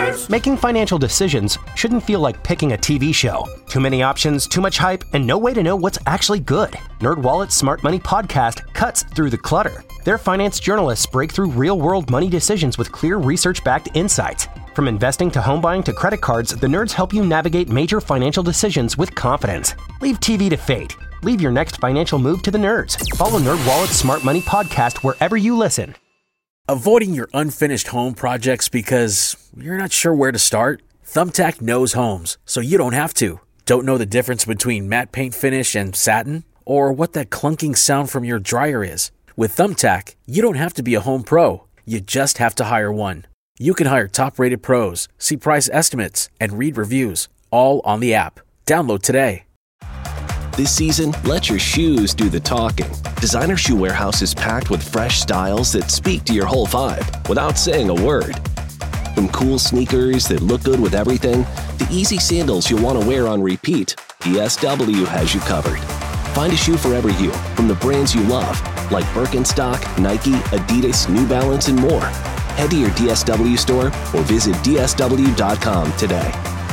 Nerds! Making financial decisions shouldn't feel like picking a TV show. Too many options, too much hype, and no way to know what's actually good. NerdWallet's Smart Money Podcast cuts through the clutter. Their finance journalists break through real-world money decisions with clear research-backed insights. From investing to home buying to credit cards, the nerds help you navigate major financial decisions with confidence. Leave TV to fate. Leave your next financial move to the nerds. Follow NerdWallet's Smart Money Podcast wherever you listen. Avoiding your unfinished home projects because you're not sure where to start? Thumbtack knows homes, so you don't have to. Don't know the difference between matte paint finish and satin? Or what that clunking sound from your dryer is? With Thumbtack, you don't have to be a home pro. You just have to hire one. You can hire top-rated pros, see price estimates, and read reviews, all on the app. Download today. This season, let your shoes do the talking. Designer Shoe Warehouse is packed with fresh styles that speak to your whole vibe without saying a word. From cool sneakers that look good with everything, to easy sandals you'll want to wear on repeat, DSW has you covered. Find a shoe for every you from the brands you love, like Birkenstock, Nike, Adidas, New Balance, and more. Head to your DSW store or visit DSW.com today.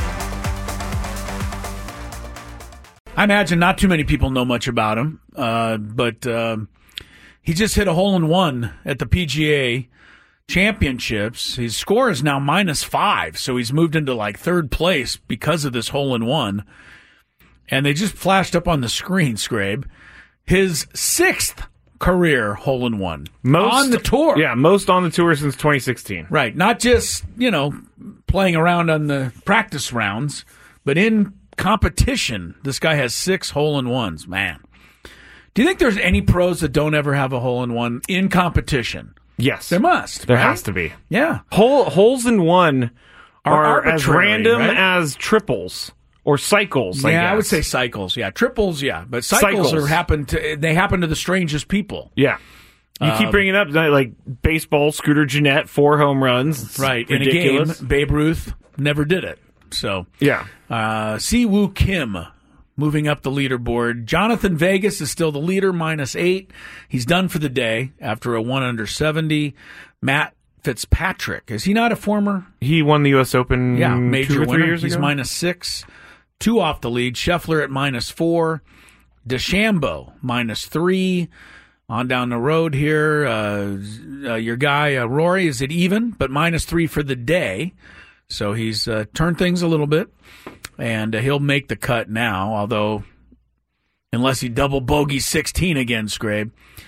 I imagine not too many people know much about him, but he just hit a hole-in-one at the PGA Championships. His score is now -5, so he's moved into like third place because of this hole-in-one. And they just flashed up on the screen, Scrabe, his 6th career hole-in-one on the tour. Yeah, most on the tour since 2016. Right, not just, playing around on the practice rounds, but in competition. This guy has 6 hole-in-ones, man. Do you think there's any pros that don't ever have a hole-in-one in competition? Yes. There must. There right? has to be. Yeah. Holes in one are as arbitrary, random right? as triples or cycles, I would say cycles, yeah. Triples, yeah. But cycles. happen to the strangest people. Yeah. You keep bringing up, like, baseball, Scooter Gennett, 4 home runs. It's right. ridiculous. In a game, Babe Ruth never did it. So, yeah. Siwoo Kim moving up the leaderboard. Jonathan Vegas is still the leader, -8. He's done for the day after a 1 under 70. Matt Fitzpatrick, is he not a former? He won the U.S. Open major 2 or 3 winner. years He's ago. -6. 2 off the lead. Scheffler at -4. DeChambeau -3. On down the road here, your guy Rory is at even, but -3 for the day. So he's turned things a little bit, and he'll make the cut now, although unless he double bogey 16 again, Scrabe.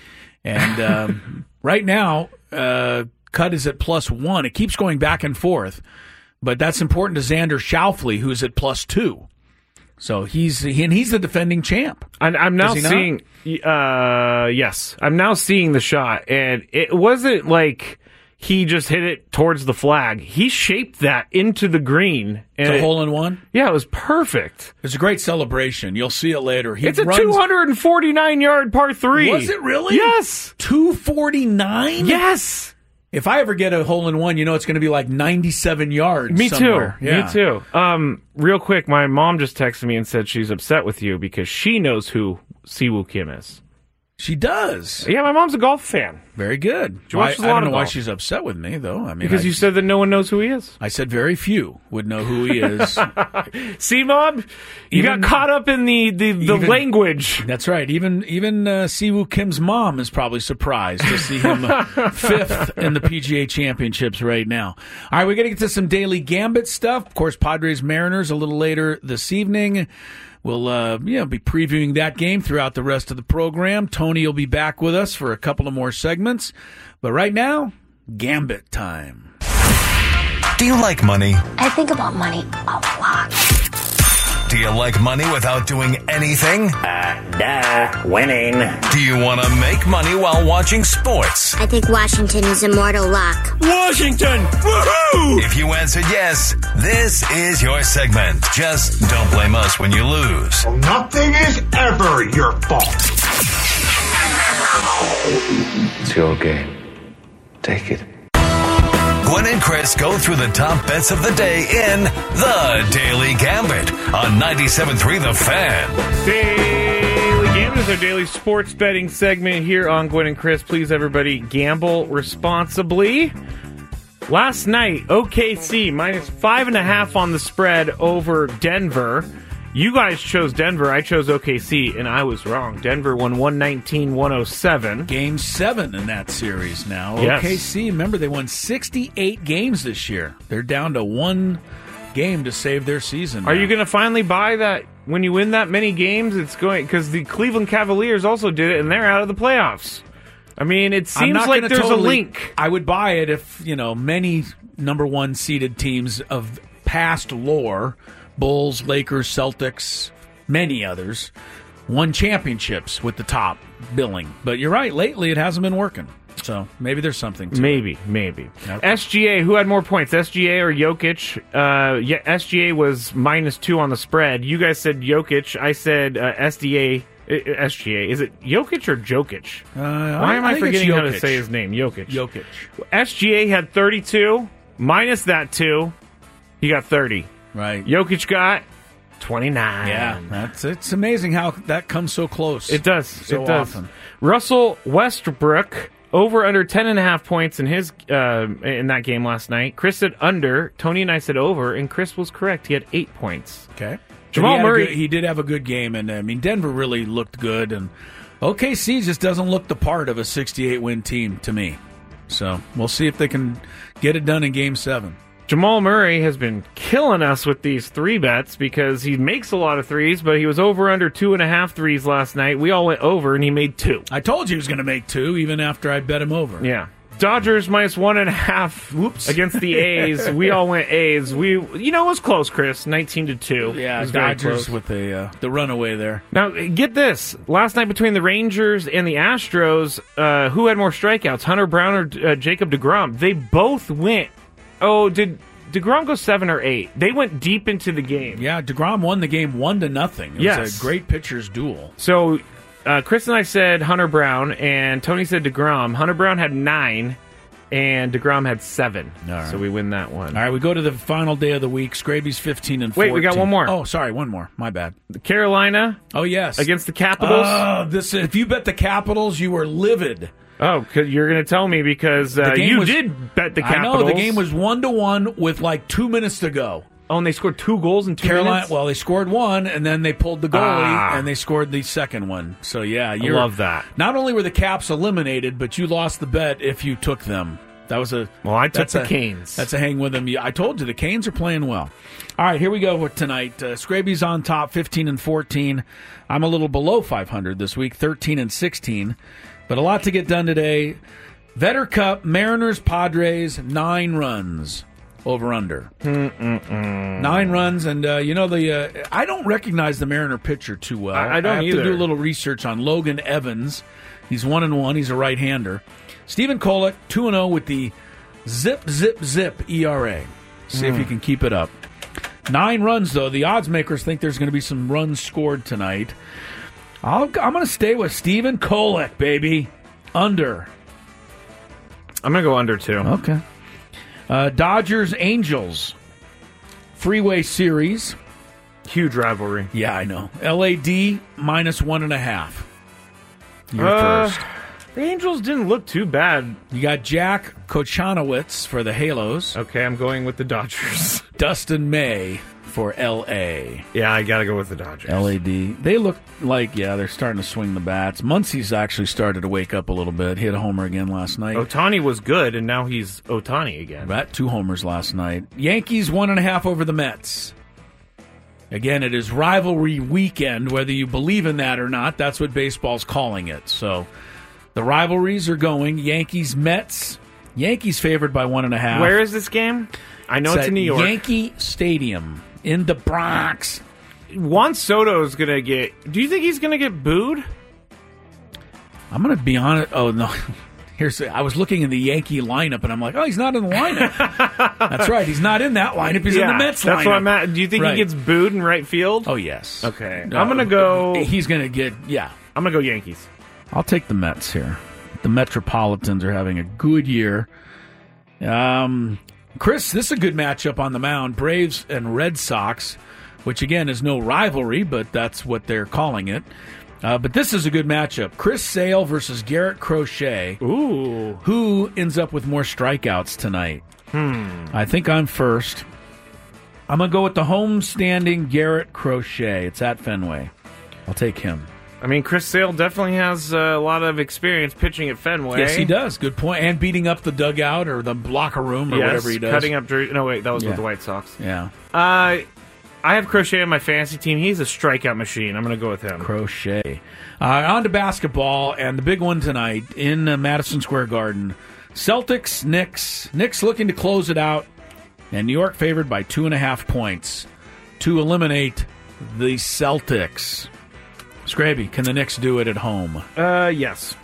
And right now, cut is at +1. It keeps going back and forth, but that's important to Xander Schauffele, who's at +2. So he's the defending champ. And I'm now seeing, yes, I'm now seeing the shot, and it wasn't like he just hit it towards the flag. He shaped that into the green. It's a hole-in-one? Yeah, it was perfect. It's a great celebration. You'll see it later. It's a 249-yard par 3. Was it really? Yes. 249? Yes. If I ever get a hole-in-one, it's going to be like 97 yards Me somewhere. too. Yeah. Me too. Real quick, my mom just texted me and said she's upset with you because she knows who Siwoo Kim is. She does. Yeah, my mom's a golf fan. Very good. She watches a lot I don't know of why golf. she's upset with me, though. I mean, Because you said that no one knows who he is. I said very few would know who he is. See, Mom? You got caught up in the language. That's right. Even Siwoo Kim's mom is probably surprised to see him 5th in the PGA Championships right now. All right, we're going to get to some Daily Gambit stuff. Of course, Padres-Mariners a little later this evening. We'll be previewing that game throughout the rest of the program. Tony will be back with us for a couple of more segments. But right now, Gambit time. Do you like money? I think about money a lot. Do you like money without doing anything? Winning. Do you want to make money while watching sports? I think Washington is immortal luck. Washington! Woohoo! If you answered yes, this is your segment. Just don't blame us when you lose. Well, nothing is ever your fault. It's your game. Take it. Gwen and Chris go through the top bets of the day in The Daily Gambit on 97.3 The Fan. Daily Gambit is our daily sports betting segment here on Gwen and Chris. Please, everybody, gamble responsibly. Last night, OKC minus 5.5 on the spread over Denver. You guys chose Denver. I chose OKC, and I was wrong. Denver won 119-107. Game 7 in that series now. Yes. OKC, remember, they won 68 games this year. They're down to one game to save their season. Are now. you going to finally buy that when you win that many games? It's going because the Cleveland Cavaliers also did it, and they're out of the playoffs. I mean, it seems like there's a link. I would buy it if, many number one seeded teams of past lore, Bulls, Lakers, Celtics, many others, won championships with the top billing. But you're right, lately it hasn't been working. So maybe there's something to it. Maybe. Okay. SGA, who had more points, SGA or Jokic? SGA was -2 on the spread. You guys said Jokic. I said SGA. Is it Jokic or Jokic? Why am I forgetting how to say his name? Jokic. SGA had 32. Minus that 2, he got 30. Right. Jokic got 29. Yeah, it's amazing how that comes so close. It does. So it does. often. Russell Westbrook over under 10.5 points in his in that game last night. Chris said under. Tony and I said over, and Chris was correct. He had 8 points. Okay. Jamal Murray. He did have a good game, and I mean Denver really looked good, and OKC just doesn't look the part of a 68-win team to me. So we'll see if they can get it done in Game 7. Jamal Murray has been killing us with these 3 bets because he makes a lot of threes, but he was over under 2.5 threes last night. We all went over, and he made 2. I told you he was going to make 2, even after I bet him over. Yeah. Dodgers minus 1.5 against the A's. We all went A's. It was close, Chris. 19-2. Yeah, it was very Dodgers close. with the runaway there. Now, get this. Last night between the Rangers and the Astros, who had more strikeouts, Hunter Brown or Jacob deGrom? They both went. Oh, did deGrom go 7 or 8? They went deep into the game. Yeah, deGrom won the game 1-0. It was a great pitcher's duel. So Chris and I said Hunter Brown, and Tony said deGrom. Hunter Brown had 9, and deGrom had 7. All right. So we win that one. All right, we go to the final day of the week. Scraby's 15-14. Wait, we got one more. Oh, sorry, one more. My bad. Carolina. Oh, yes. Against the Capitals. If you bet the Capitals, you were livid. Oh, cause you're going to tell me because you did bet the Capitals. I know, the game was 1-1 with like 2 minutes to go. Oh, and they scored 2 goals in 2 minutes? Well, they scored 1, and then they pulled the goalie, and they scored the second one. So, yeah. I love that. Not only were the Caps eliminated, but you lost the bet if you took them. That was a... Well, I took the Canes. That's a hang with them. I told you, the Canes are playing well. All right, here we go with tonight. Scraby's on top, 15-14. I'm a little below 500 this week, 13-16. But a lot to get done today. Vetter Cup, Mariners, Padres, 9 runs. Over under. 9 runs, and I don't recognize the Mariner pitcher too well. I don't have either. to do a little research on Logan Evans. He's 1-1. He's a right-hander. Stephen Kolek 2-0 with the zip ERA. See if he can keep it up. 9 runs though. The odds makers think there's going to be some runs scored tonight. I'm going to stay with Stephen Kolek, baby. Under. I'm going to go under too. Okay. Dodgers, Angels, Freeway Series. Huge rivalry. Yeah, I know. LAD minus 1.5. You're first. The Angels didn't look too bad. You got Jack Kochanowicz for the Halos. Okay, I'm going with the Dodgers. Dustin May for LA. Yeah, I got to go with the Dodgers. LAD. They look like, they're starting to swing the bats. Muncie's actually started to wake up a little bit. Hit a homer again last night. Ohtani was good, and now he's Ohtani again. Bat 2 homers last night. Yankees 1.5 over the Mets. Again, it is rivalry weekend, whether you believe in that or not. That's what baseball's calling it. So the rivalries are going. Yankees-Mets. Yankees favored by 1.5. Where is this game? I know it's in New York. Yankee Stadium in the Bronx. Juan Soto is going to get... Do you think he's going to get booed? I'm going to be honest. Oh, no. I was looking in the Yankee lineup, and I'm like, oh, he's not in the lineup. That's right. He's not in that lineup. He's in the Mets lineup. That's what I'm at. Do you think he gets booed in right field? Oh, yes. Okay. I'm going to go... He's going to get... Yeah. I'm going to go Yankees. I'll take the Mets here. The Metropolitans are having a good year. Chris, this is a good matchup on the mound. Braves and Red Sox, which, again, is no rivalry, but that's what they're calling it. But this is a good matchup. Chris Sale versus Garrett Crochet. Ooh. Who ends up with more strikeouts tonight? I think I'm first. I'm going to go with the home-standing Garrett Crochet. It's at Fenway. I'll take him. I mean, Chris Sale definitely has a lot of experience pitching at Fenway. Yes, he does. Good point. And beating up the dugout or the locker room or whatever he does. Cutting up... No, wait, that was with the White Sox. Yeah. I have Crochet on my fantasy team. He's a strikeout machine. I'm going to go with him. Crochet. On to basketball, and the big one tonight in Madison Square Garden. Celtics, Knicks. Knicks looking to close it out, and New York favored by 2.5 points to eliminate the Celtics. Scraby, can the Knicks do it at home? Yes.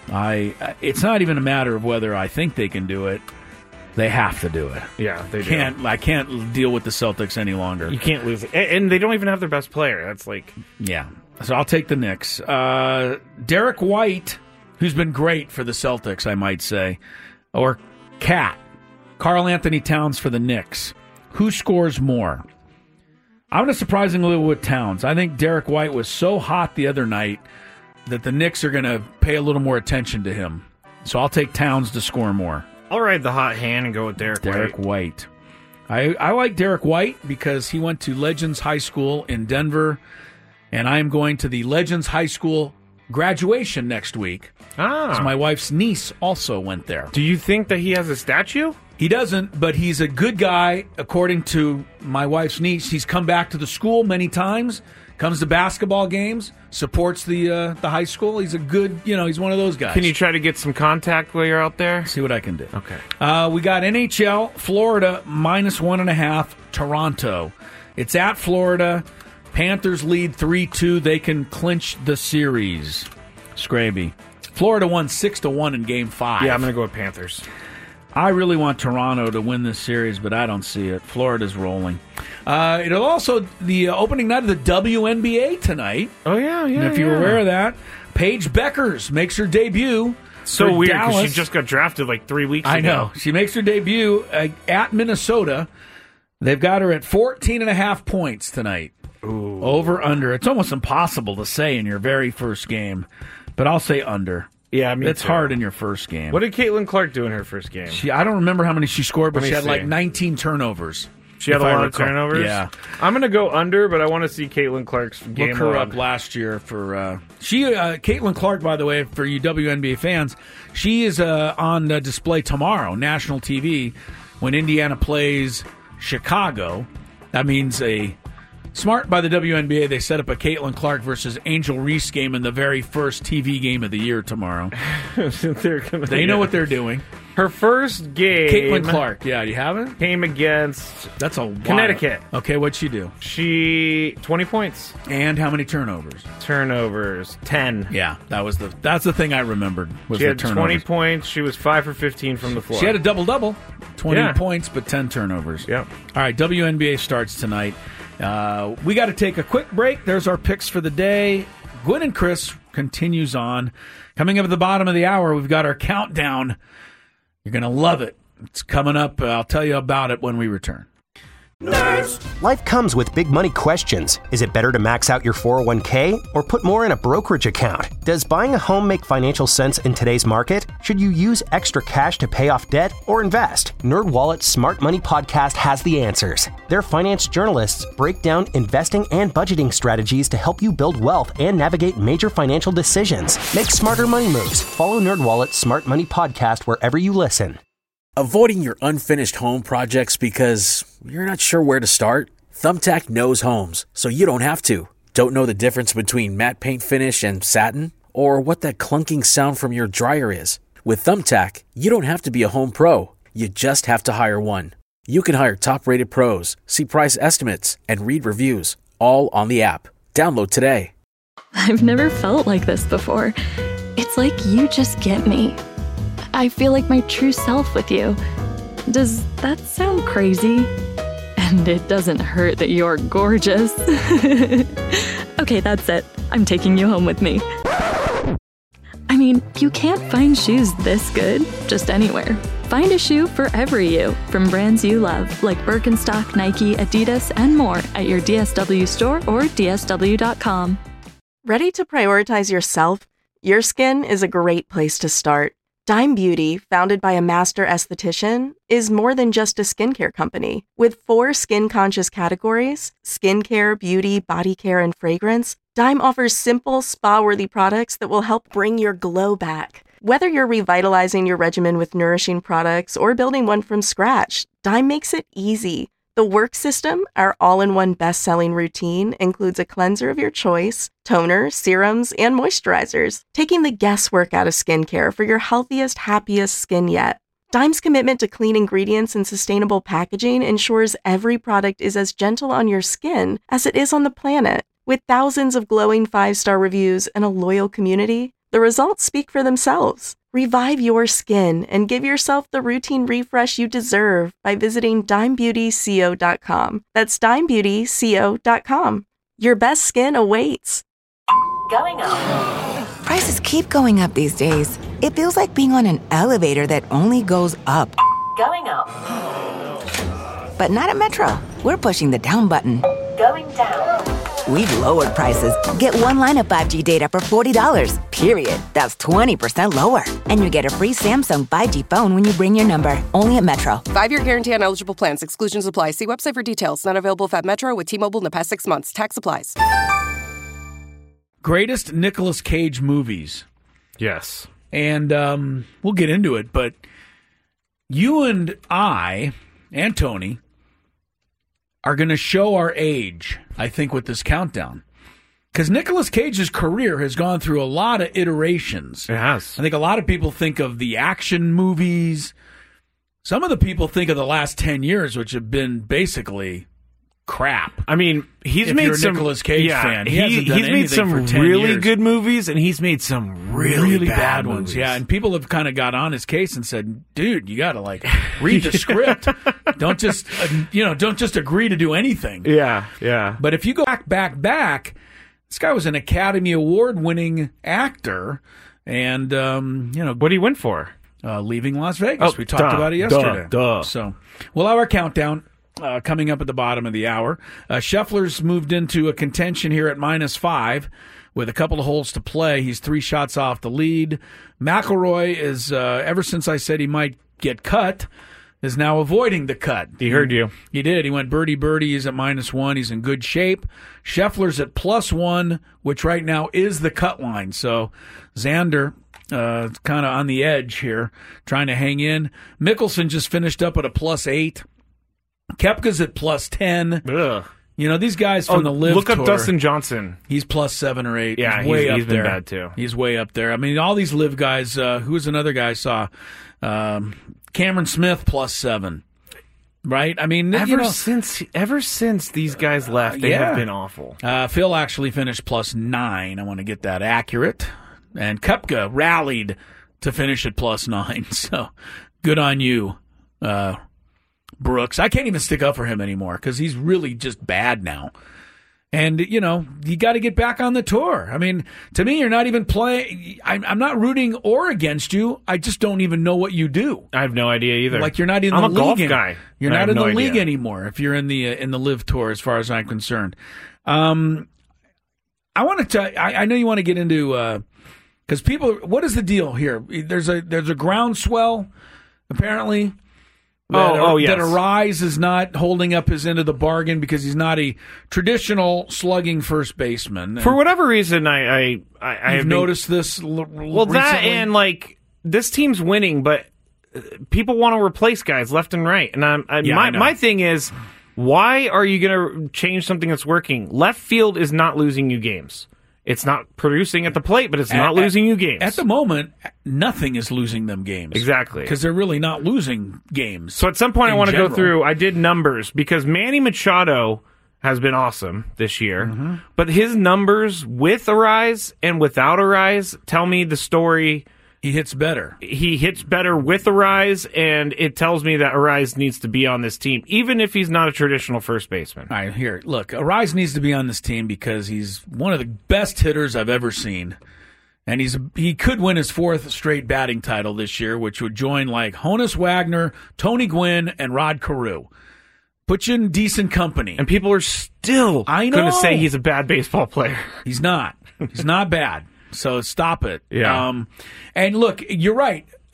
It's not even a matter of whether I think they can do it. They have to do it. Yeah, they do. I can't deal with the Celtics any longer. You can't lose it. And they don't even have their best player. That's like... Yeah. So I'll take the Knicks. Derek White, who's been great for the Celtics, I might say, or Cat. Karl Anthony Towns for the Knicks. Who scores more? I'm going to surprisingly go with Towns. I think Derek White was so hot the other night that the Knicks are going to pay a little more attention to him. So I'll take Towns to score more. I'll ride the hot hand and go with Derek White. I like Derek White because he went to Legends High School in Denver, and I am going to the Legends High School graduation next week. So my wife's niece also went there. Do you think that he has a statue? He doesn't, but he's a good guy, according to my wife's niece. He's come back to the school many times, comes to basketball games, supports the high school. He's a good, he's one of those guys. Can you try to get some contact while you're out there? See what I can do. Okay. We got NHL, Florida, -1.5, Toronto. It's at Florida. Panthers lead 3-2. They can clinch the series. Scraby. Florida won 6-1 in Game 5. Yeah, I'm going to go with Panthers. I really want Toronto to win this series, but I don't see it. Florida's rolling. It'll also the opening night of the WNBA tonight. Oh, yeah. And if you were aware of that, Paige Beckers makes her debut. So weird because she just got drafted like 3 weeks ago. I know. She makes her debut at Minnesota. They've got her at 14.5 points tonight. Ooh. Over, under. It's almost impossible to say in your very first game, but I'll say under. Yeah, it's hard in your first game. What did Caitlin Clark do in her first game? I don't remember how many she scored, but she had like 19 turnovers. She had a lot of turnovers? Yeah. I'm going to go under, but I want to see Caitlin Clark's game. Look her up last year for... Caitlin Clark, by the way, for you WNBA fans, she is on display tomorrow, national TV, when Indiana plays Chicago. That means smart by the WNBA, they set up a Caitlin Clark versus Angel Reese game in the very first TV game of the year tomorrow. They know what they're doing. Her first game... Caitlin Clark, yeah, do you have it? Came against... That's a Connecticut. Okay, what'd she do? 20 points. And how many turnovers? 10. Yeah, that's the thing I remembered, was she the had turnovers. 20 points. She was 5 for 15 from the floor. She had a double-double. 20 points, but 10 turnovers. Yep. All right, WNBA starts tonight. We got to take a quick break. There's our picks for the day. Gwen and Chris continues on. Coming up at the bottom of the hour, we've got our countdown. You're going to love it. It's coming up. I'll tell you about it when we return. Nerds. Life comes with big money questions. Is it better to max out your 401k or put more in a brokerage account? Does buying a home make financial sense in today's market? Should you use extra cash to pay off debt or invest? NerdWallet's Smart Money Podcast has the answers. Their finance journalists break down investing and budgeting strategies to help you build wealth and navigate major financial decisions. Make smarter money moves. Follow NerdWallet's Smart Money Podcast wherever you listen. Avoiding your unfinished home projects because you're not sure where to start? Thumbtack knows homes, so you don't have to. Don't know the difference between matte paint finish and satin? Or what that clunking sound from your dryer is? With Thumbtack, you don't have to be a home pro. You just have to hire one. You can hire top-rated pros, see price estimates, and read reviews, all on the app. Download today. I've never felt like this before. It's like you just get me. I feel like my true self with you. Does that sound crazy? And it doesn't hurt that you're gorgeous. Okay, that's it. I'm taking you home with me. I mean, you can't find shoes this good just anywhere. Find a shoe for every you from brands you love, like Birkenstock, Nike, Adidas, and more at your DSW store or DSW.com. Ready to prioritize yourself? Your skin is a great place to start. Dime Beauty, founded by a master esthetician, is more than just a skincare company. With 4 skin-conscious categories, skincare, beauty, body care, and fragrance, Dime offers simple, spa-worthy products that will help bring your glow back. Whether you're revitalizing your regimen with nourishing products or building one from scratch, Dime makes it easy. The Work System, our all-in-one best-selling routine, includes a cleanser of your choice, toner, serums, and moisturizers, taking the guesswork out of skincare for your healthiest, happiest skin yet. Dime's commitment to clean ingredients and sustainable packaging ensures every product is as gentle on your skin as it is on the planet. With thousands of glowing 5-star reviews and a loyal community, the results speak for themselves. Revive your skin and give yourself the routine refresh you deserve by visiting DimeBeautyCO.com. That's DimeBeautyCO.com. Your best skin awaits. Going up. Prices keep going up these days. It feels like being on an elevator that only goes up. Going up. But not at Metro. We're pushing the down button. Going down. We've lowered prices. Get one line of 5G data for $40, period. That's 20% lower. And you get a free Samsung 5G phone when you bring your number. Only at Metro. 5-year guarantee on eligible plans. Exclusions apply. See website for details. Not available at Metro with T-Mobile in the past 6 months. Tax applies. Greatest Nicolas Cage movies. Yes. And we'll get into it, but you and I and Tony are going to show our age, I think, with this countdown. Because Nicolas Cage's career has gone through a lot of iterations. It has. I think a lot of people think of the action movies. Some of the people think of the last 10 years, which have been basically crap. I mean, he's if made you're a some Nicolas Cage fan. He's made some really good movies, and he's made some really bad ones. Yeah, and people have kind of got on his case and said, "Dude, you got to read the script. Don't just don't just agree to do anything." Yeah, yeah. But if you go back, this guy was an Academy Award winning actor, and what did he win for? Leaving Las Vegas. We talked about it yesterday. So we'll have our countdown. Coming up at the bottom of the hour. Scheffler's moved into a contention here at -5 with a couple of holes to play. He's 3 shots off the lead. McIlroy is, ever since I said he might get cut, is now avoiding the cut. He heard you. He did. He went birdie. He's at -1. He's in good shape. Scheffler's at +1, which right now is the cut line. So Xander kind of on the edge here, trying to hang in. Mickelson just finished up at a +8. Koepka's at +10. Ugh. These guys from the LIV look up Tour, Dustin Johnson. He's +7 or 8. Yeah, he's way up he's there. Been bad too. He's way up there. I mean, all these LIV guys. Who was another guy I saw? Cameron Smith +7. Right? I mean, ever since these guys left, they have been awful. Phil actually finished +9. I want to get that accurate. And Koepka rallied to finish at +9. So good on you, Brooks. I can't even stick up for him anymore because he's really just bad now. And, you got to get back on the tour. I mean, to me, you're not even playing. I'm not rooting or against you. I just don't even know what you do. I have no idea either. Like, you're not in the league. I'm a golf guy. You're not in the league anymore if you're in the LIV Tour, as far as I'm concerned. I want to I know you want to get into because people. What is the deal here? There's a groundswell, apparently. Yes. That Arise is not holding up his end of the bargain because he's not a traditional slugging first baseman. For whatever reason, I've noticed this. Well, that and this team's winning, but people want to replace guys left and right. And my thing is, why are you going to change something that's working? Left field is not losing you games. It's not producing at the plate, but it's not losing you games. At the moment, nothing is losing them games. Exactly. Because they're really not losing games. So at some point I want to go through, I did numbers, because Manny Machado has been awesome this year, but his numbers with Arise and without Arise tell me the story. He hits better. He hits better with Arise, and it tells me that Arise needs to be on this team, even if he's not a traditional first baseman. All right, here, look, Arise needs to be on this team because he's one of the best hitters I've ever seen. And he could win his 4th straight batting title this year, which would join Honus Wagner, Tony Gwynn, and Rod Carew. Put you in decent company. And people are still going to say he's a bad baseball player. He's not. He's not bad. So stop it. Yeah. And look, you're right.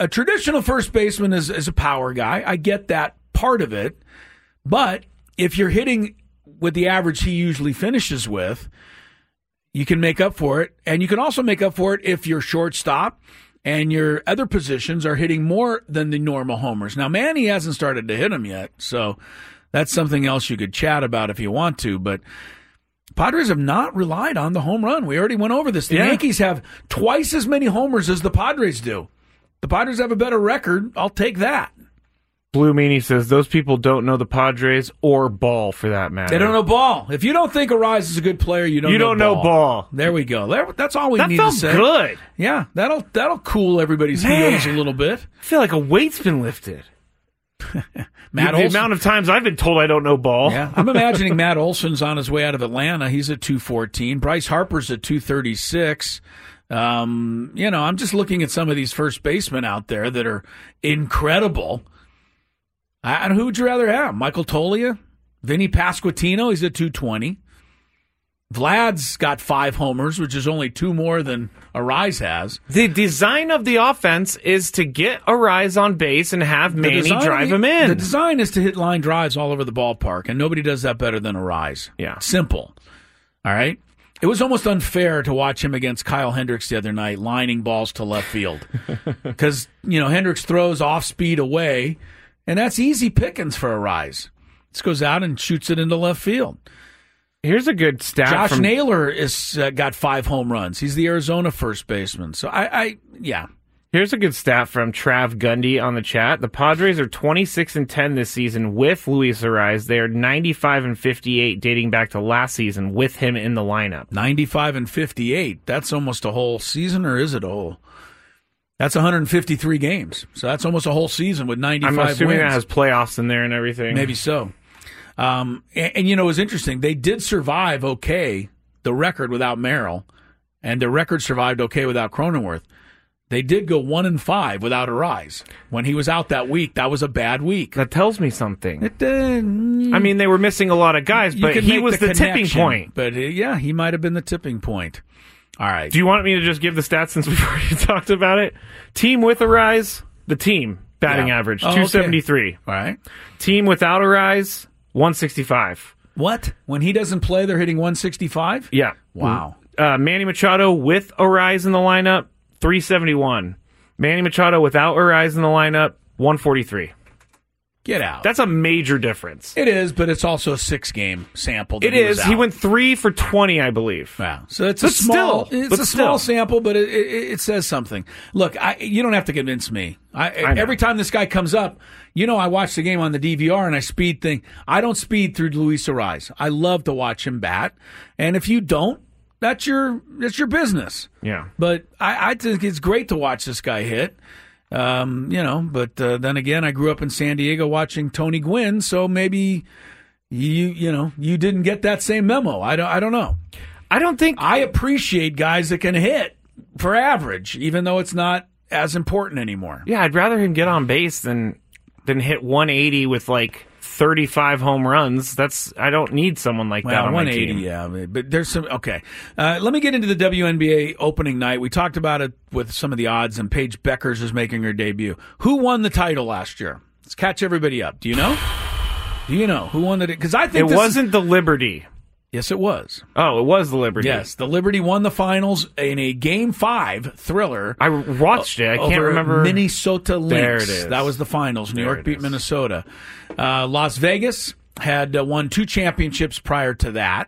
a traditional first baseman is a power guy. I get that part of it. But if you're hitting with the average he usually finishes with, you can make up for it. And you can also make up for it if your shortstop and your other positions are hitting more than the normal homers. Now, Manny hasn't started to hit them yet, so that's something else you could chat about if you want to. But Padres have not relied on the home run. We already went over this. The Yankees have twice as many homers as the Padres do. The Padres have a better record. I'll take that. Blue Meanie says those people don't know the Padres or ball for that matter. They don't know ball. If you don't think Arise is a good player, you don't know ball. There we go. That's all we need to say. That felt good. Yeah, that'll cool everybody's heels a little bit. I feel like a weight's been lifted. Matt the Olson. amount of times I've been told I don't know ball. Yeah, I'm imagining Matt Olson's on his way out of Atlanta. He's at 214. Bryce Harper's at 236. I'm just looking at some of these first basemen out there that are incredible. Who would you rather have? Michael Toglia? Vinny Pasquantino? He's at 220. Vlad's got 5 homers, which is only 2 more than Arise has. The design of the offense is to get Arise on base and have Manny drive him in. The design is to hit line drives all over the ballpark, and nobody does that better than Arise. Yeah. Simple. All right? It was almost unfair to watch him against Kyle Hendricks the other night, lining balls to left field. Because, Hendricks throws off speed away, and that's easy pickings for Arise. This goes out and shoots it into left field. Here's a good stat. Josh Naylor is got 5 home runs. He's the Arizona first baseman. So, yeah. Here's a good stat from Trav Gundy on the chat. The Padres are 26-10 this season with Luis Arise. They are 95-58 dating back to last season with him in the lineup. 95-58. That's almost a whole season, or is it a whole? That's 153 games. So that's almost a whole season with 95 I'm assuming wins. that has playoffs in there and everything. Maybe so. And it was interesting. They did survive okay, the record without Merrill, and the record survived okay without Cronenworth. They did go 1-5 without Arise. When he was out that week, that was a bad week. That tells me something. I mean, they were missing a lot of guys, but he was the tipping point. But, he might have been the tipping point. All right. Do you want me to just give the stats since we've already talked about it? Team with Arise, the team, batting average, 273. Okay. All right. Team without Arise, 165. What? When he doesn't play, they're hitting 165? Yeah. Wow. Manny Machado with Arise in the lineup, 371. Manny Machado without Arise in the lineup, 143. Get out. That's a major difference. It is, but it's also a 6-game sample. It is. He went 3 for 20, I believe. Wow. So it's a small sample, but it says something. Look, you don't have to convince me. Every time this guy comes up, I watch the game on the DVR and I speed thing. I don't speed through Luis Arise. I love to watch him bat, and if you don't, that's your business. Yeah. But I think it's great to watch this guy hit. But then again, I grew up in San Diego watching Tony Gwynn, so maybe you didn't get that same memo. I don't know. I don't think I appreciate guys that can hit for average, even though it's not as important anymore. Yeah, I'd rather him get on base than hit 180 with like 35 home runs. I don't need someone like that on my team. 180, yeah. But there's some, okay. Let me get into the WNBA opening night. We talked about it with some of the odds, and Paige Beckers is making her debut. Who won the title last year? Let's catch everybody up. Do you know? Who won the? Because I think it wasn't the Liberty. Yes, it was. Oh, it was the Liberty. Yes, the Liberty won the finals in a Game 5 thriller. I watched it. I can't remember. Minnesota Lynx. There it is. That was the finals. New York beat Minnesota. Las Vegas had won 2 championships prior to that.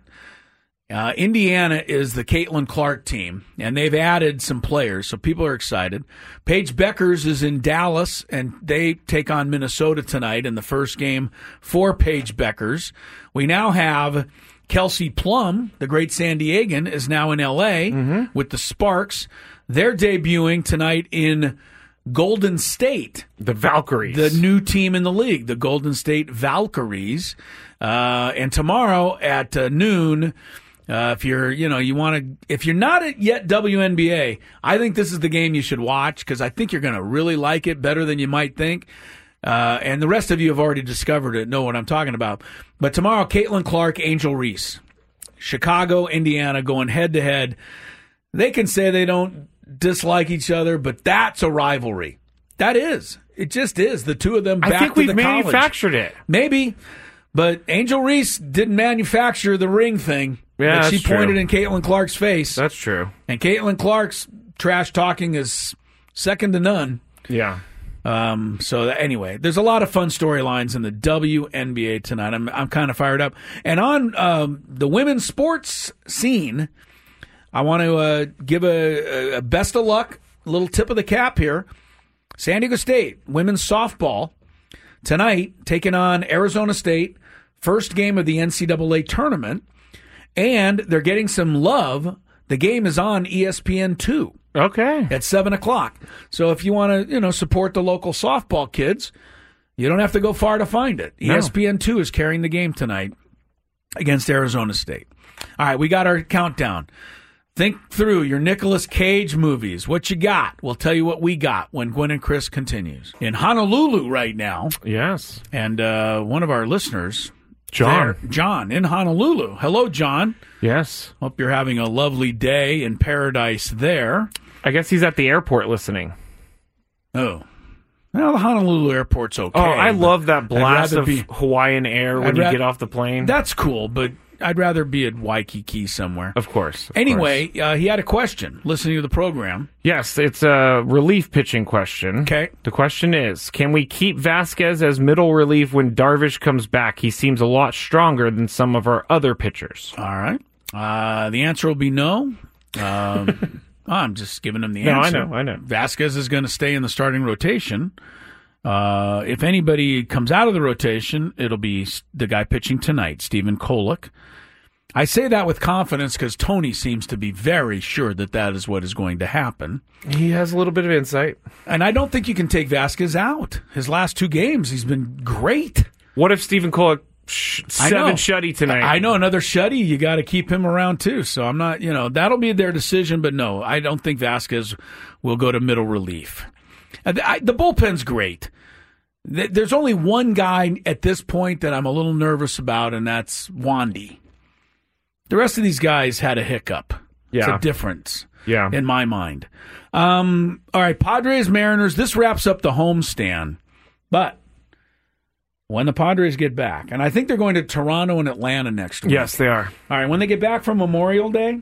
Indiana is the Caitlin Clark team, and they've added some players, so people are excited. Paige Beckers is in Dallas, and they take on Minnesota tonight in the first game for Paige Beckers. We now have Kelsey Plum, the great San Diegan, is now in L.A. with the Sparks. They're debuting tonight in Golden State. The Valkyries. The new team in the league, the Golden State Valkyries. And tomorrow at noon, if you're not yet WNBA, I think this is the game you should watch because I think you're going to really like it better than you might think. And the rest of you have already discovered it, know what I'm talking about. But tomorrow, Caitlin Clark, Angel Reese. Chicago, Indiana going head-to-head. They can say they don't dislike each other, but that's a rivalry. That is. It just is. The two of them back I think to we've the college. manufactured it. Maybe. But Angel Reese didn't manufacture the ring thing that she pointed in Caitlin Clark's face. That's true. And Caitlin Clark's trash talking is second to none. Yeah. Anyway, there's a lot of fun storylines in the WNBA tonight. I'm kind of fired up. And on the women's sports scene, I want to give a best of luck, little tip of the cap here. San Diego State women's softball tonight taking on Arizona State, first game of the NCAA tournament, and they're getting some love. The game is on ESPN2. Okay. At 7 o'clock. So if you want to, support the local softball kids, you don't have to go far to find it. No. ESPN2 is carrying the game tonight against Arizona State. All right, we got our countdown. Think through your Nicolas Cage movies. What you got? We'll tell you what we got when Gwen and Chris continues. In Honolulu right now. Yes. And one of our listeners, John in Honolulu. Hello, John. Yes. Hope you're having a lovely day in paradise there. I guess he's at the airport listening. Oh. Well, the Honolulu airport's okay. Oh, I love that blast of Hawaiian air when you get off the plane. That's cool, but I'd rather be at Waikiki somewhere. Of course. Anyway, he had a question listening to the program. Yes, it's a relief pitching question. Okay. The question is, can we keep Vasquez as middle relief when Darvish comes back? He seems a lot stronger than some of our other pitchers. All right. The answer will be no. I'm just giving him the answer. I know. Vasquez is going to stay in the starting rotation. If anybody comes out of the rotation, it'll be the guy pitching tonight, Stephen Kolek. I say that with confidence because Tony seems to be very sure that is what is going to happen. He has a little bit of insight. And I don't think you can take Vasquez out. His last two games, he's been great. What if Stephen Kolek seven shutty tonight? I know, another shutty. You got to keep him around too. So I'm not, that'll be their decision. But no, I don't think Vasquez will go to middle relief. The bullpen's great. There's only one guy at this point that I'm a little nervous about, and that's Wandy. The rest of these guys had a hiccup. Yeah. It's a difference in my mind. All right, Padres, Mariners. This wraps up the homestand. But when the Padres get back, and I think they're going to Toronto and Atlanta next week. Yes, they are. All right, when they get back from Memorial Day,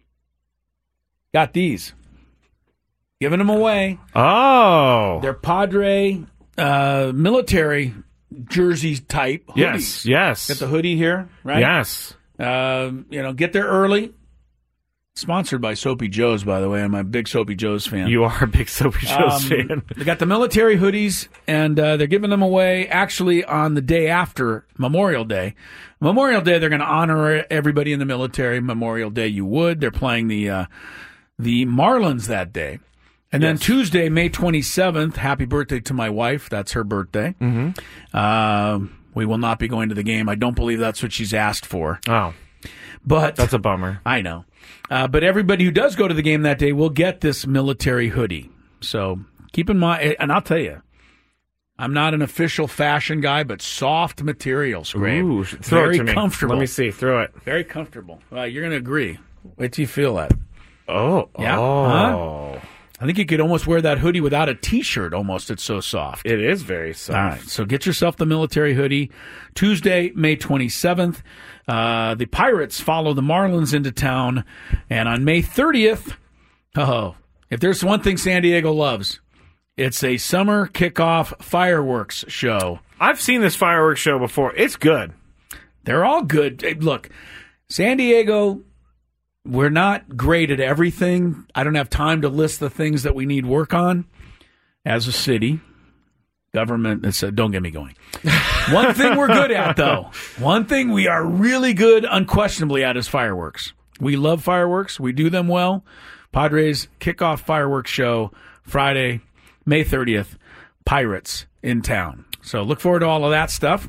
got these. Giving them away. Oh. They're Padre military jersey type hoodies. Yes. Got the hoodie here, right? Yes. Get there early. Sponsored by Soapy Joe's, by the way. I'm a big Soapy Joe's fan. You are a big Soapy Joe's fan. They got the military hoodies, and they're giving them away actually on the day after Memorial Day. Memorial Day, they're going to honor everybody in the military. Memorial Day, you would. They're playing the Marlins that day. And then Tuesday, May 27th, happy birthday to my wife. That's her birthday. Mm-hmm. We will not be going to the game. I don't believe that's what she's asked for. Oh. But that's a bummer. I know. But everybody who does go to the game that day will get this military hoodie. So keep in mind, and I'll tell you, I'm not an official fashion guy, but soft material, Scrape. Ooh, throw it to me. Comfortable. Let me see. Throw it. Very comfortable. You're going to agree. Wait till you feel that. Oh. Yeah. Oh. Huh? I think you could almost wear that hoodie without a T-shirt almost. It's so soft. It is very soft. All right, so get yourself the military hoodie. Tuesday, May 27th, the Pirates follow the Marlins into town. And on May 30th, if there's one thing San Diego loves, it's a summer kickoff fireworks show. I've seen this fireworks show before. It's good. They're all good. Hey, look, San Diego... We're not great at everything. I don't have time to list the things that we need work on as a city. Government, don't get me going. One thing we're good at, though, one thing we are really good, unquestionably, at is fireworks. We love fireworks. We do them well. Padres kickoff fireworks show Friday, May 30th. Pirates in town. So look forward to all of that stuff.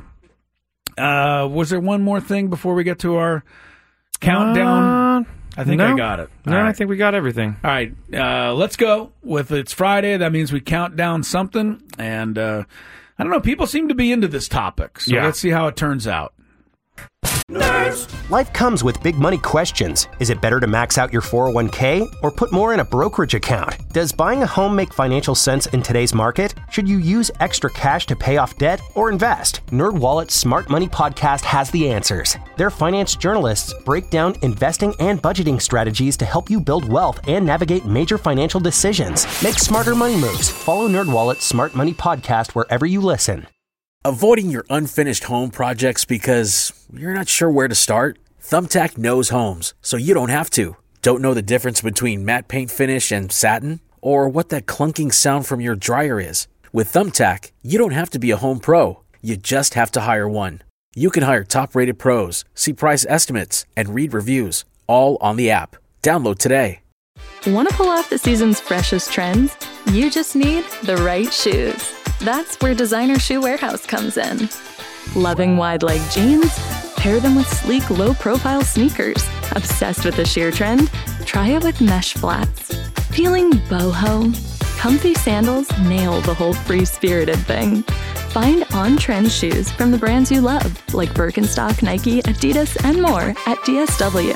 Was there one more thing before we get to our countdown? I think I got it. No, right. I think we got everything. All right, let's go with It's Friday. That means we count down something. And I don't know, people seem to be into this topic. So let's see how it turns out. Nerds! Life comes with big money questions. Is it better to max out your 401k or put more in a brokerage account? Does buying a home make financial sense in today's market? Should you use extra cash to pay off debt or invest? NerdWallet's Smart Money Podcast has the answers. Their finance journalists break down investing and budgeting strategies to help you build wealth and navigate major financial decisions. Make smarter money moves. Follow NerdWallet's Smart Money Podcast wherever you listen. Avoiding your unfinished home projects because you're not sure where to start? Thumbtack knows homes, so you don't have to. Don't know the difference between matte paint finish and satin? Or what that clunking sound from your dryer is? With Thumbtack, you don't have to be a home pro. You just have to hire one. You can hire top-rated pros, see price estimates, and read reviews, all on the app. Download today. Want to pull off the season's freshest trends? You just need the right shoes. That's where Designer Shoe Warehouse comes in. Loving wide-leg jeans? Pair them with sleek, low-profile sneakers. Obsessed with the sheer trend? Try it with mesh flats. Feeling boho? Comfy sandals nail the whole free-spirited thing. Find on-trend shoes from the brands you love, like Birkenstock, Nike, Adidas, and more at DSW.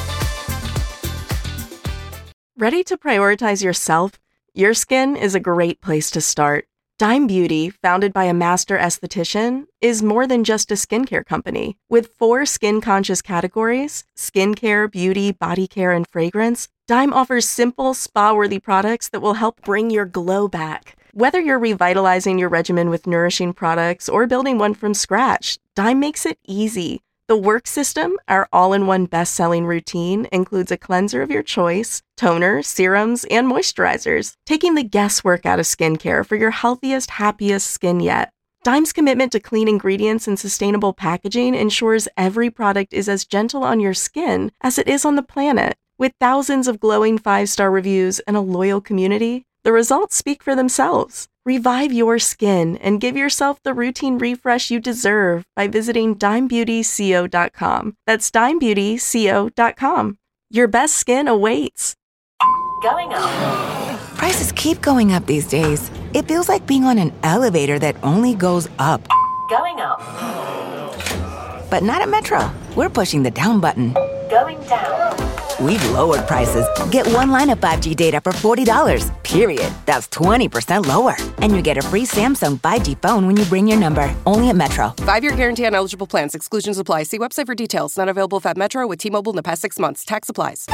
Ready to prioritize yourself? Your skin is a great place to start. Dime Beauty, founded by a master esthetician, is more than just a skincare company. With 4 skin-conscious categories, skincare, beauty, body care, and fragrance, Dime offers simple, spa-worthy products that will help bring your glow back. Whether you're revitalizing your regimen with nourishing products or building one from scratch, Dime makes it easy. The Work System, our all-in-one best-selling routine, includes a cleanser of your choice, toner, serums, and moisturizers, taking the guesswork out of skincare for your healthiest, happiest skin yet. Dime's commitment to clean ingredients and sustainable packaging ensures every product is as gentle on your skin as it is on the planet. With thousands of glowing 5-star reviews and a loyal community, the results speak for themselves. Revive your skin and give yourself the routine refresh you deserve by visiting DimeBeautyCO.com. That's DimeBeautyCO.com. Your best skin awaits. Going up. Prices keep going up these days. It feels like being on an elevator that only goes up. Going up. But not at Metro. We're pushing the down button. Going down. We've lowered prices. Get one line of 5G data for $40, period. That's 20% lower. And you get a free Samsung 5G phone when you bring your number. Only at Metro. 5-year guarantee on eligible plans. Exclusions apply. See website for details. Not available at Metro with T-Mobile in the past 6 months. Tax applies.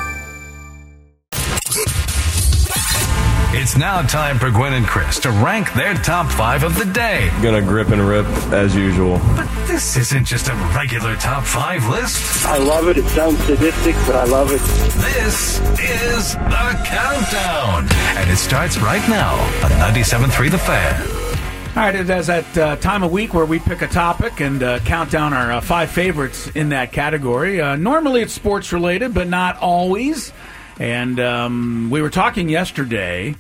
It's now time for Gwen and Chris to rank their top 5 of the day. Gonna grip and rip as usual. But this isn't just a regular top 5 list. I love it. It sounds sadistic, but I love it. This is The Countdown. And it starts right now on 97.3 The Fan. All right, it is that time of week where we pick a topic and count down our 5 favorites in that category. Normally it's sports related, but not always. And we were talking yesterday.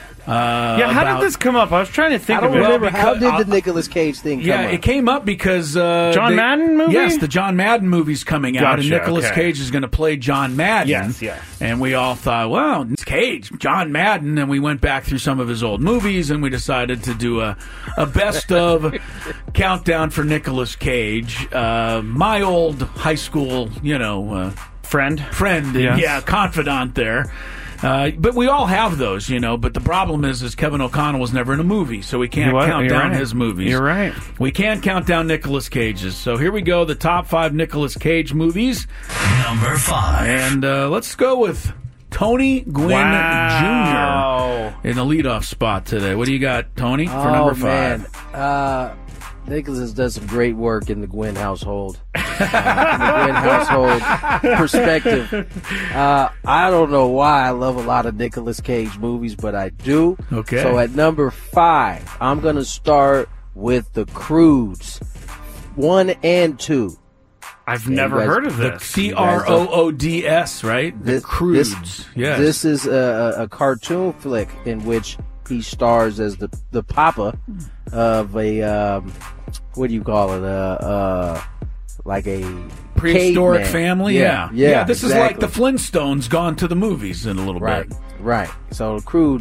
How did this come up? I was trying to think I don't of it. remember. How did the Nicolas Cage thing come up? Yeah, it came up because... John Madden movie? Yes, the John Madden movie's coming out, and Nicolas Cage is going to play John Madden. Yes. And we all thought, well, it's Cage, John Madden, and we went back through some of his old movies, and we decided to do a best of countdown for Nicolas Cage. My old high school, friend, yes. Confidant there. But we all have those, but the problem is Kevin O'Connell was never in a movie, so we can't count down his movies. You're right. We can't count down Nicolas Cage's. So here we go, the top 5 Nicolas Cage movies. Number 5. And let's go with Tony Gwynn Jr. in the leadoff spot today. What do you got, Tony, for number 5? Man. Nicholas does some great work in the Gwynn household. From the Gwynn household perspective. I don't know why I love a lot of Nicolas Cage movies, but I do. Okay. So at number 5, I'm going to start with The Croods 1 and 2. I've never heard of this. The Croods, right? The Croods. Yes. This is a cartoon flick in which he stars as the papa of a what do you call it? Like a prehistoric caveman. family. Yeah. This is like the Flintstones gone to the movies in a little bit. Right. So the Croods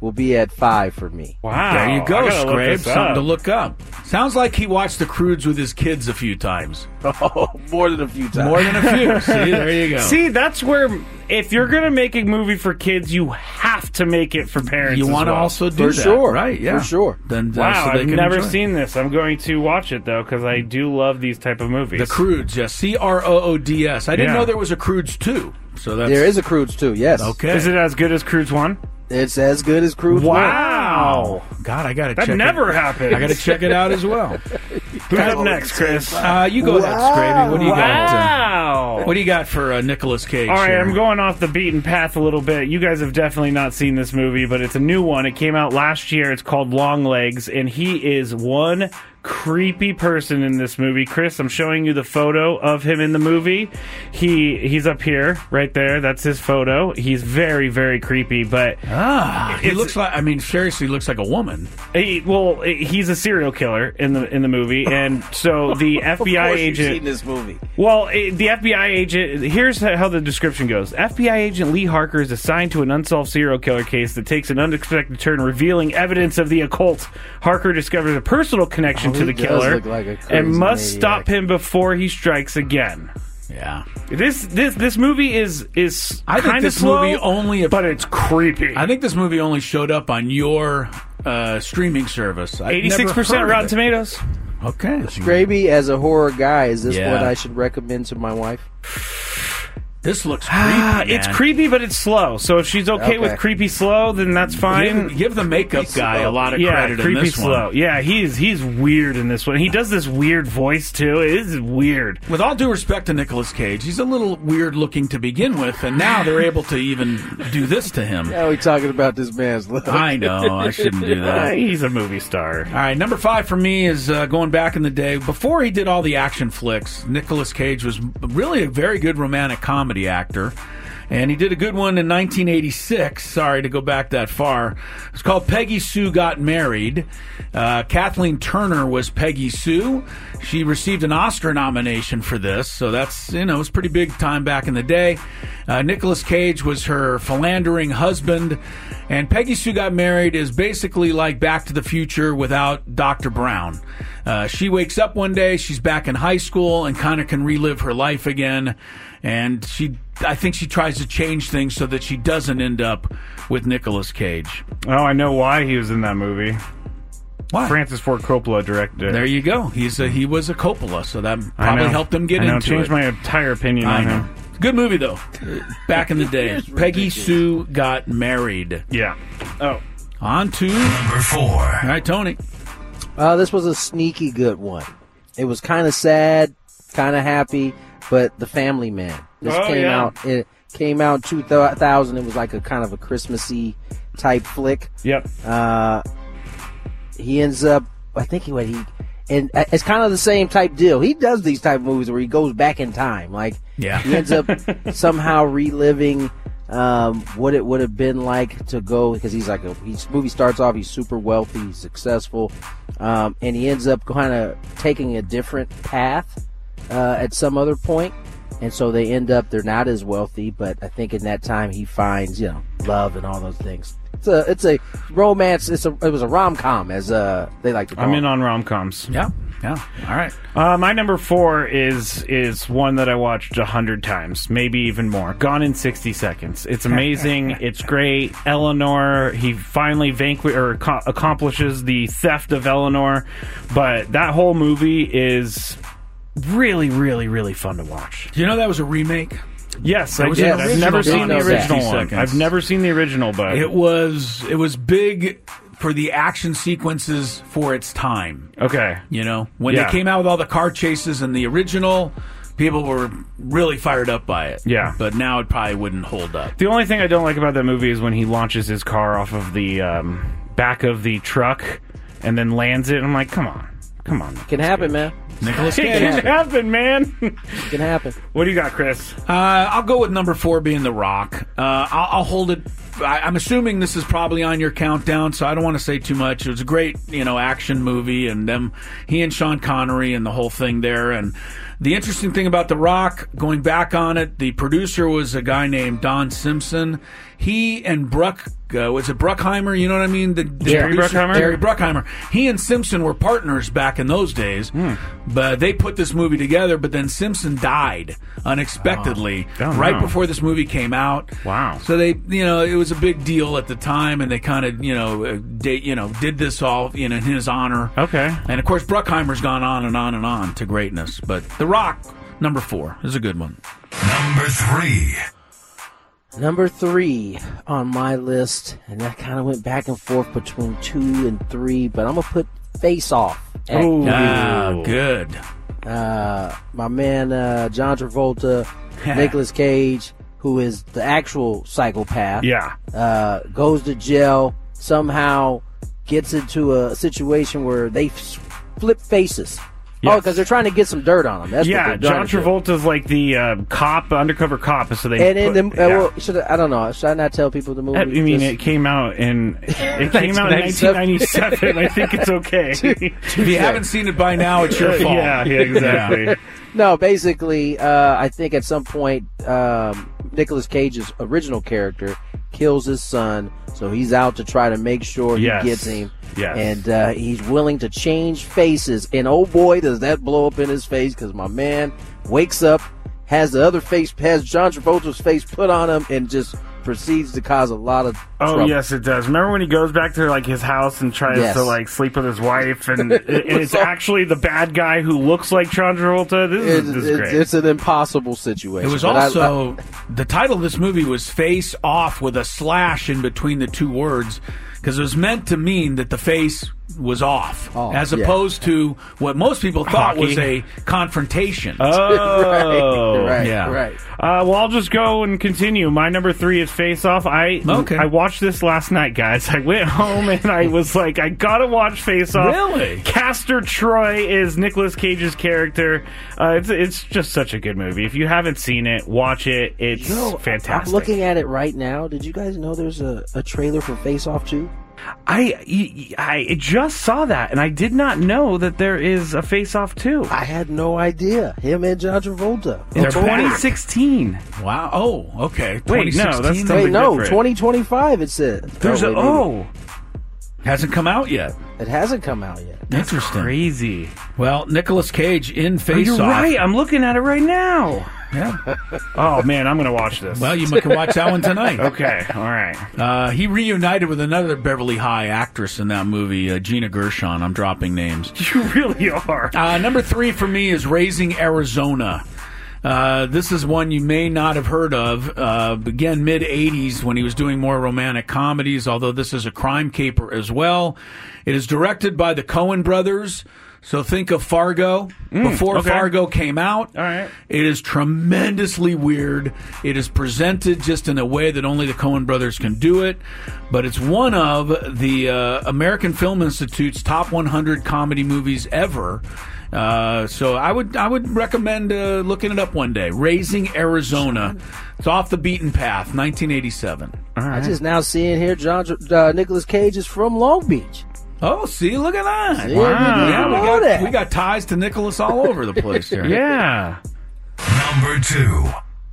will be at 5 for me. Wow. There you go, I gotta look Scrape. this up. Something to look up. Sounds like he watched The Croods with his kids a few times. Oh, more than a few times. More than a few. See, there you go. See, that's where, if you're going to make a movie for kids, you have to make it for parents. You want to well. also do For that, sure. right? Yeah, For sure. Then Wow, so they I've can never enjoy. seen this. I'm going to watch it, though, because I do love these type of movies. The Croods. Yes, Croods. I didn't Yeah. know there was a Croods 2. So that's There is a Croods too, yes. okay. Is it as good as Croods 1? It's as good as Croods 1. Wow. God, I got to That check never it. happens. I got to check it out as well. Who's up next, Chris? You go ahead, Scraby. What do you got? Wow. What do you got for Nicolas Cage? All right, here? I'm going off the beaten path a little bit. You guys have definitely not seen this movie, but it's a new one. It came out last year. It's called Long Legs, and he is one creepy person in this movie. Chris, I'm showing you the photo of him in the movie. He's up here, right there. That's his photo. He's very, very creepy, but he looks like, seriously looks like a woman. He's a serial killer in the movie, and so the FBI Of course agent. you've seen this movie. Well, the FBI agent, here's how the description goes. FBI agent Lee Harker is assigned to an unsolved serial killer case that takes an unexpected turn, revealing evidence of the occult. Harker discovers a personal connection to he the does killer look like a crazy and must maniac. stop him before he strikes again. Yeah. This movie is I think kind of this slow, movie only, but it's creepy. I think this movie only showed up on your streaming service. 86% Rotten Tomatoes. Okay. Scraby, as a horror guy, is this Yeah. what I should recommend to my wife? This looks creepy. It's creepy, but it's slow. So if she's okay with creepy slow, then that's fine. Give the makeup guy a lot of credit creepy in this slow. one. Yeah, he's weird in this one. He does this weird voice too. It is weird. With all due respect to Nicolas Cage, he's a little weird looking to begin with, and now they're able to even do this to him. Now we're talking about this man's look. I know. I shouldn't do that. He's a movie star. All right, number 5 for me is going back in the day. Before he did all the action flicks, Nicolas Cage was really a very good romantic comedy actor. And he did a good one in 1986. Sorry to go back that far. It's called Peggy Sue Got Married. Kathleen Turner was Peggy Sue. She received an Oscar nomination for this, so that's, it was pretty big time back in the day. Nicolas Cage was her philandering husband. And Peggy Sue Got Married is basically like Back to the Future without Dr. Brown. She wakes up one day, she's back in high school and kind of can relive her life again. And I think she tries to change things so that she doesn't end up with Nicolas Cage. Oh, I know why he was in that movie. Why? Francis Ford Coppola directed it. There you go. He was a Coppola, so that probably helped him get into it. Changed my entire opinion on him. Good movie, though. Back in the day. Peggy Sue Got Married. Yeah. Oh. On to number 4. All right, Tony. This was a sneaky good one. It was kind of sad, kind of happy, but The Family Man. This came out. It came out 2000. It was like a kind of a Christmassy type flick. Yep. He ends up. I think and it's kind of the same type deal. He does these type of movies where he goes back in time. Like he ends up somehow reliving what it would have been like to go, because movie starts off, he's super wealthy, he's successful, and he ends up kind of taking a different path at some other point, and so they're not as wealthy, but I think in that time he finds love and all those things. It's a romance. It was a rom-com, as they like to call it. I'm in on rom-coms. Yeah. All right. My number 4 is one that I watched 100 times, maybe even more. Gone in 60 Seconds. It's amazing. It's great. Eleanor, he finally accomplishes the theft of Eleanor, but that whole movie is really, really, really fun to watch. Do you know that was a remake? Yes, I did. I've never seen the original one. Seconds. I've never seen the original, but it was big for the action sequences for its time. Okay. When they came out with all the car chases in the original, people were really fired up by it. Yeah. But now it probably wouldn't hold up. The only thing I don't like about that movie is when he launches his car off of the back of the truck and then lands it. I'm like, come on. It can happen, man. Nicolas Cage. It can happen, man. It can happen. What do you got, Chris? I'll go with number 4 being The Rock. I'll hold it I'm assuming this is probably on your countdown, so I don't want to say too much. It was a great, action movie, and he and Sean Connery and the whole thing there. And the interesting thing about The Rock, going back on it, the producer was a guy named Don Simpson. He and was it Bruckheimer? You know what I mean? Jerry Bruckheimer? Jerry Bruckheimer. He and Simpson were partners back in those days, but they put this movie together, but then Simpson died unexpectedly right before this movie came out. Wow. So they, it was a big deal at the time, and they kind of, did this all, in his honor. Okay. And of course, Bruckheimer's gone on and on and on to greatness, but The Rock, number 4, is a good one. Number 3. Number 3 on my list, and I kind of went back and forth between 2 and 3, but I'm going to put Face Off. Good. My man, John Travolta, Nicolas Cage, who is the actual psychopath. Yeah. Goes to jail, somehow gets into a situation where they flip faces. Yes. Oh, because they're trying to get some dirt on him. That's what John Travolta's like the undercover cop. So they I don't know. Should I not tell people the movie? I mean, it came out in 1997. I think it's okay. If you haven't seen it by now, it's your fault. Yeah, exactly. No, basically, I think at some point, Nicolas Cage's original character kills his son, so he's out to try to make sure he gets him. Yes. And he's willing to change faces. And oh boy, does that blow up in his face, because my man wakes up, has John Travolta's face put on him, and just proceeds to cause a lot of trouble. Oh, yes, it does. Remember when he goes back to like his house and tries to sleep with his wife, and it's actually the bad guy who looks like John Travolta? This is great. It's an impossible situation. It was also the title of this movie was Face Off with a slash in between the two words, because it was meant to mean that the face was off, as opposed to what most people thought was a confrontation. Oh, right. Well, I'll just go and continue. My number 3 is Face Off. I watched this last night, guys. I went home and I was like, I gotta watch Face Off. Really? Castor Troy is Nicolas Cage's character. It's just such a good movie. If you haven't seen it, watch it. It's fantastic. I'm looking at it right now. Did you guys know there's a trailer for Face Off 2? I just saw that, and I did not know that there is a Face Off 2. I had no idea. Him and John Travolta. In 2016. Wow. Oh, okay. Wait, no, that's something different. 2025 it said. Hasn't come out yet. It hasn't come out yet. That's crazy. Well, Nicolas Cage in Face Off. You're right. I'm looking at it right now. Yeah. Oh, man, I'm going to watch this. Well, you can watch that one tonight. Okay, all right. He reunited with another Beverly High actress in that movie, Gina Gershon. I'm dropping names. You really are. Number 3 for me is Raising Arizona. This is one you may not have heard of. Again, mid-'80s when he was doing more romantic comedies, although this is a crime caper as well. It is directed by the Coen brothers. So think of Fargo. Before Fargo came out. All right. It is tremendously weird. It is presented just in a way that only the Coen brothers can do it. But it's one of the American Film Institute's top 100 comedy movies ever. So I would recommend looking it up one day. Raising Arizona. It's off the beaten path, 1987. All right. I just now seeing here Nicolas Cage is from Long Beach. Oh, see, look at that. Wow. Yeah, we got ties to Nicholas all over the place here. Yeah. Number 2.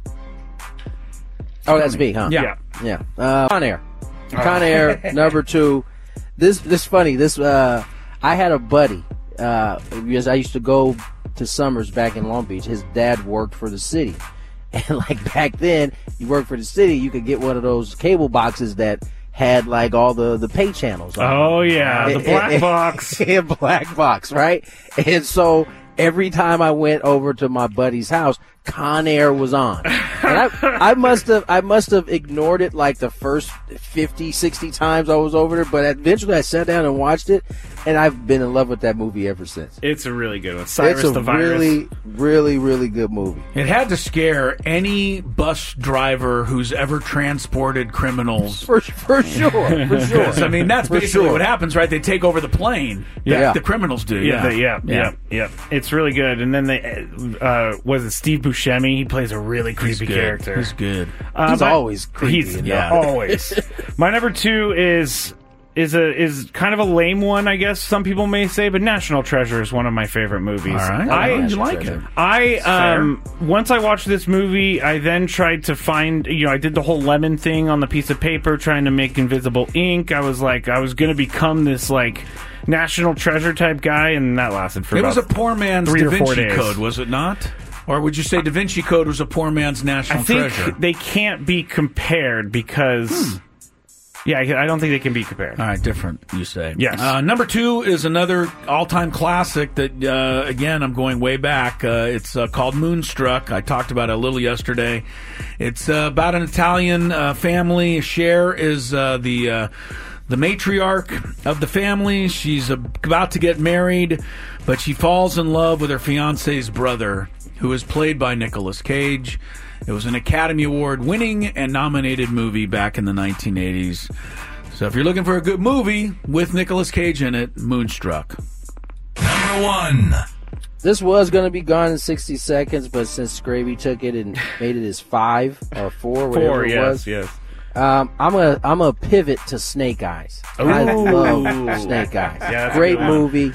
Oh, that's me, huh? Yeah. Con Air. Con Air, number 2. This funny. I had a buddy, because I used to go to summers back in Long Beach. His dad worked for the city. And like back then, you worked for the city, you could get one of those cable boxes that had like all the pay channels on. Oh yeah, the black box. Black box, right? And so every time I went over to my buddy's house, Con Air was on. And I must have ignored it like the first 50, 60 times I was over there, but eventually I sat down and watched it, and I've been in love with that movie ever since. It's a really good one. Cyrus the Virus. Really, really, really good movie. It had to scare any bus driver who's ever transported criminals. For sure. I mean, that's basically what happens, right? They take over the plane. Yeah. The criminals do. Yeah. It's It's really good. And then was it Steve Buscemi? He plays a really creepy character. He's good. He's always creepy. Always. My number 2 is kind of a lame one, I guess some people may say, but National Treasure is one of my favorite movies. All right. You like it. Once I watched this movie, I then tried to find, I did the whole lemon thing on the piece of paper trying to make invisible ink. I was going to become this like National Treasure type guy, and that lasted for about It was a poor man's 3 Da or 4 Vinci days. Code, was it not? Or would you say Da Vinci Code was a poor man's National Treasure? I think they can't be compared because... Yeah, I don't think they can be compared. All right, different, you say. Yes. Number 2 is another all-time classic that, again, I'm going way back. It's called Moonstruck. I talked about it a little yesterday. It's about an Italian family. Cher is the matriarch of the family. She's about to get married, but she falls in love with her fiance's brother, who is played by Nicolas Cage. It was an Academy Award winning and nominated movie back in the 1980s. So if you're looking for a good movie with Nicolas Cage in it, Moonstruck. Number 1. This was going to be Gone in 60 Seconds, but since Scraby took it and made it as 5 or 4, whatever it was. Yes. I'm gonna pivot to Snake Eyes. I love Snake Eyes. Yeah, great movie.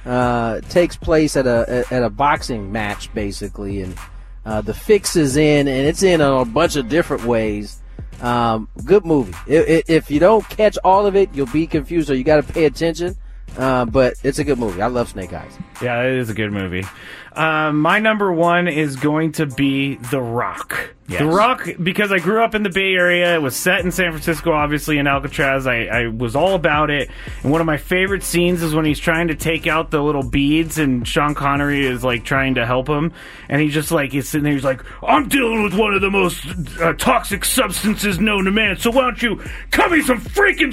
Takes place at a boxing match basically, and the fix is in, and it's in a bunch of different ways. Good movie. If you don't catch all of it, you'll be confused, or you got to pay attention. But it's a good movie. I love Snake Eyes. Yeah, it is a good movie. My number 1 is going to be The Rock. Yes. The Rock, because I grew up in the Bay Area. It was set in San Francisco, obviously, in Alcatraz. I was all about it. And one of my favorite scenes is when he's trying to take out the little beads, and Sean Connery is, like, trying to help him. And he's just, like, he's sitting there, he's like, I'm dealing with one of the most toxic substances known to man, so why don't you cut me some freaking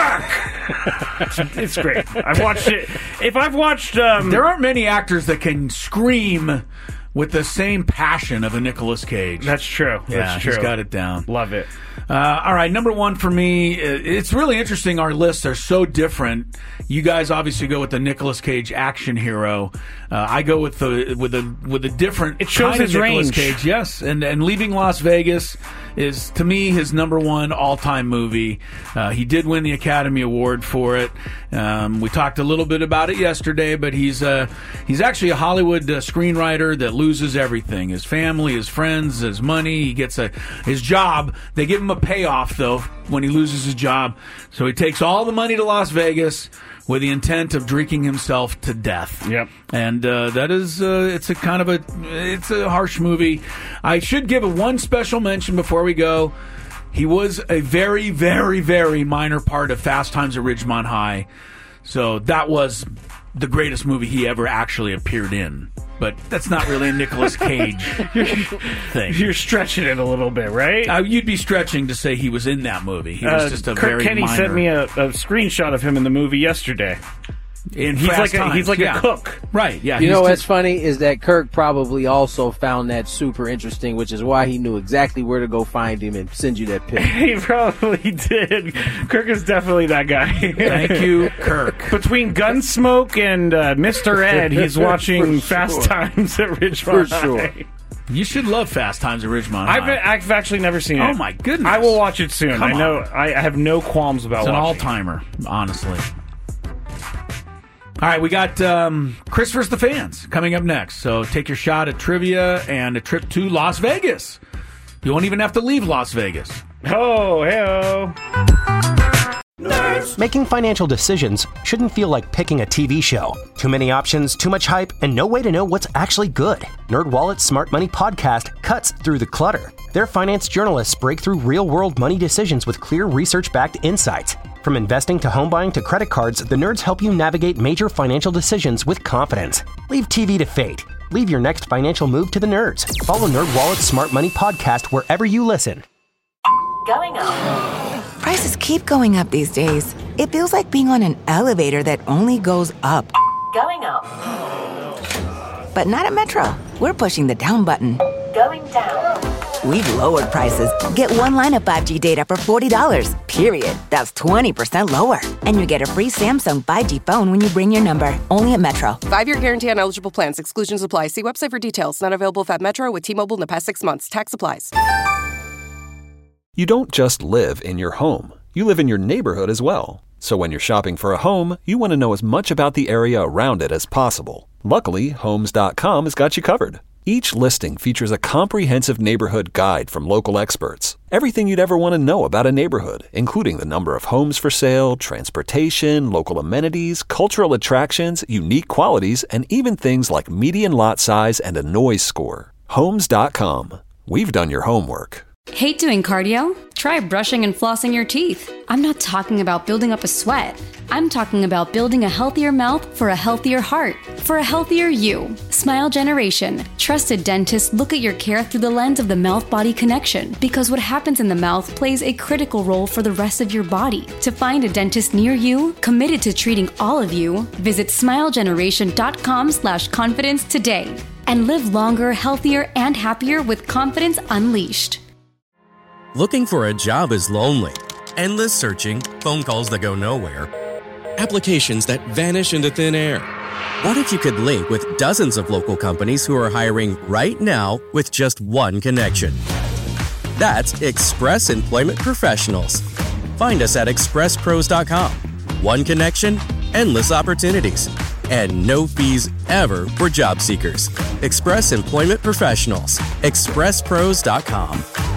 slack? It's great. I've watched it. If I've watched... there aren't many actors that can scream with the same passion of a Nicolas Cage. That's true. Yeah, That's true. He's got it down. Love it. All right, number 1 for me. It's really interesting. Our lists are so different. You guys obviously go with the Nicolas Cage action hero. I go with a different. It shows kind his of Nicolas range. Cage. Yes, and Leaving Las Vegas is, to me, his number 1 all-time movie. He did win the Academy Award for it. We talked a little bit about it yesterday, but he's actually a Hollywood screenwriter that loses everything: his family, his friends, his money. He gets his job. They give him a payoff though when he loses his job, so he takes all the money to Las Vegas with the intent of drinking himself to death. Yep. And that is it's a harsh movie. I should give one special mention before we go. He was a very, very, very minor part of Fast Times at Ridgemont High, so that was the greatest movie he ever actually appeared in. But that's not really a Nicolas Cage thing. You're stretching it a little bit, right? You'd be stretching to say he was in that movie. He was just a Kirk very Kenny minor... sent me a screenshot of him in the movie yesterday. In he's Fast like Times, a cook. Right, yeah. You know what's funny is that Kirk probably also found that super interesting, which is why he knew exactly where to go find him and send you that pic. He probably did. Kirk is definitely that guy. Thank you, Kirk. Between Gunsmoke and Mr. Ed, he's watching Fast Times at Ridgemont For sure. High. You should love Fast Times at Ridgemont High. I've actually never seen it. Oh, my goodness. I will watch it soon. Come I know. on. I have no qualms about It's an watching. all-timer, honestly. All right, we got Chris vs. the Fans coming up next. So take your shot at trivia and a trip to Las Vegas. You won't even have to leave Las Vegas. Oh, hey-oh. Making financial decisions shouldn't feel like picking a TV show. Too many options, too much hype, and no way to know what's actually good. NerdWallet's Smart Money Podcast cuts through the clutter. Their finance journalists break through real-world money decisions with clear research-backed insights. From investing to home buying to credit cards, the nerds help you navigate major financial decisions with confidence. Leave TV to fate. Leave your next financial move to the nerds. Follow NerdWallet's Smart Money Podcast wherever you listen. Going up. Prices keep going up these days. It feels like being on an elevator that only goes up. Going up. But not at Metro. We're pushing the down button. Going down. We've lowered prices. Get one line of 5G data for $40, period. That's 20% lower. And you get a free Samsung 5G phone when you bring your number. Only at Metro. 5-year guarantee on eligible plans. Exclusions apply. See website for details. Not available at Metro with T-Mobile in the past 6 months. Tax applies. You don't just live in your home. You live in your neighborhood as well. So when you're shopping for a home, you want to know as much about the area around it as possible. Luckily, Homes.com has got you covered. Each listing features a comprehensive neighborhood guide from local experts. Everything you'd ever want to know about a neighborhood, including the number of homes for sale, transportation, local amenities, cultural attractions, unique qualities, and even things like median lot size and a noise score. Homes.com. We've done your homework. Hate doing cardio? Try brushing and flossing your teeth. I'm not talking about building up a sweat. I'm talking about building a healthier mouth for a healthier heart, for a healthier you. Smile Generation. Trusted dentists look at your care through the lens of the mouth-body connection, because what happens in the mouth plays a critical role for the rest of your body. To find a dentist near you, committed to treating all of you, visit smilegeneration.com/confidence today. And live longer, healthier, and happier with confidence unleashed. Looking for a job is lonely. Endless searching, phone calls that go nowhere, applications that vanish into thin air. What if you could link with dozens of local companies who are hiring right now with just one connection? That's Express Employment Professionals. Find us at expresspros.com. One connection, endless opportunities, and no fees ever for job seekers. Express Employment Professionals. expresspros.com.